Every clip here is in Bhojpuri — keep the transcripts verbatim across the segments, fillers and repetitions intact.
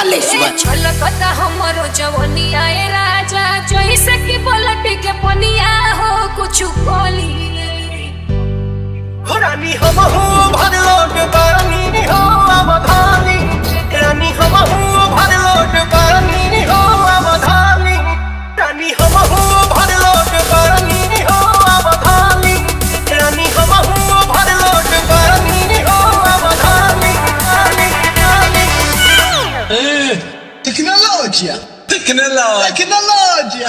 बालेश्वर। छलकता हमरो जवनिया ए राजा, जइसे कि पलट के पनिया हो कुछ कोली। रानी हम हो भर लोट पानी हो अवधानी, रानी हम हो भर लोट पानी हो अवधानी, रानी हम हो भर लोट पानी हो अवधानी, रानी हम हो भर लोट पानी हो अवधानी। Eh, tecnologia, Tecnologia, tecnologia.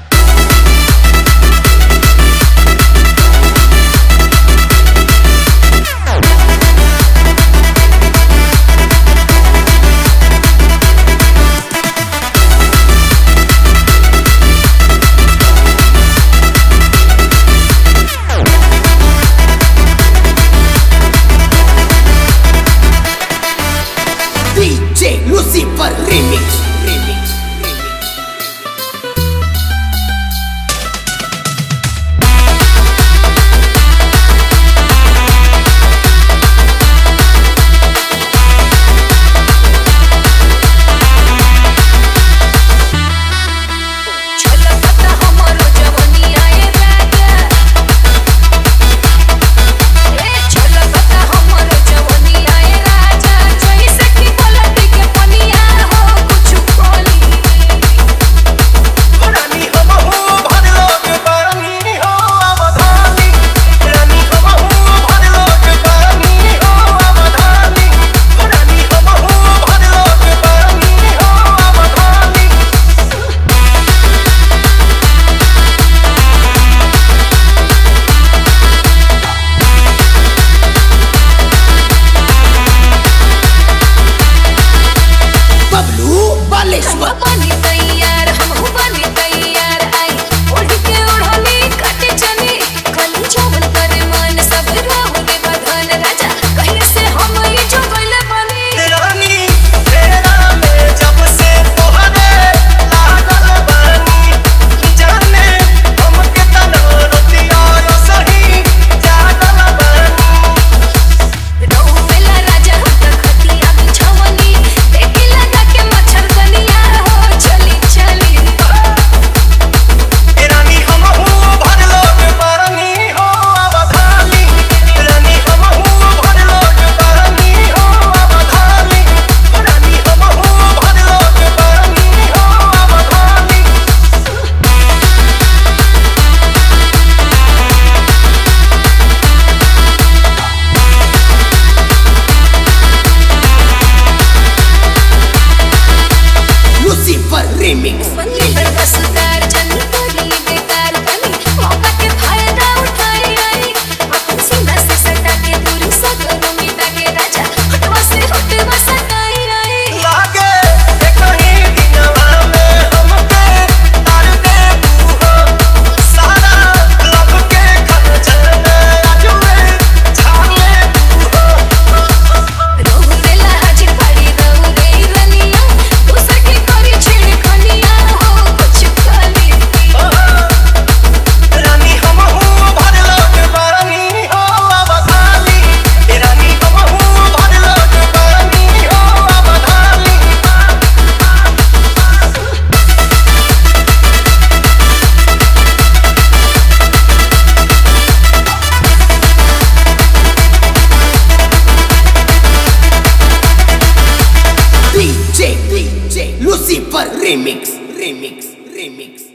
D J Lucifer Remix, Remix, Remix. छलकता हमरो जवनिया ए राजा, ए छलकता हमरो जवनिया ए राजा, जइसे कि पलट के पनिया हो कुछ कोली। रानी हम हो भर लोट पानी हो अवधानी, रानी हम हो भर लोट पानी हो अवधानी, रानी हम हो भर लोट पानी हो अवधानी। बबलू बालेश्वर। बनी तैयार हम बनी तैयार, आई ओढ़ के ओढ़नी कट चली, कली जवन करे मन सब राहुल बधन राजा, कहीं से हम ई जो गइले बनी। रानी तेरा में जब से तोहरे लागल बानी, जाने हमके तना रोतिया रो सही जागल बानी। रहु मेला राजा हम त खटिया बिछवनी, देखी लगा के मच्छर कनिया हो चली चली। रानी हम हो भर लोट पानी हो अवधानी, रानी हम हो भर लोट पानी हो अवधानी, रानी हम हो भर लोट पानी हो अवधानी। Lucifer Remix, बंदी पर कसदार जनी करी बेकार कनी, मौका के फायदा उठाई आई, अपन सीना से सटा के दूरी सगरो मिटा के राजा, हटवा से हटवा सटाई आई। लागे एक कहीं दिनवा में हमके तार दे तू हो, सारा लब के खर्चल में आजुए छाले तू हो। रहु मेला हाजिर पड़ी रहु रे रनिया, तू सखी करी छिड़ कनिया हो कुछ खाली। रानी हम हो भर लोट पानी हो अवधानी, रानी हम हो भर लोट पानी हो अवधानी। D J D J Lucifer Remix, Remix, Remix.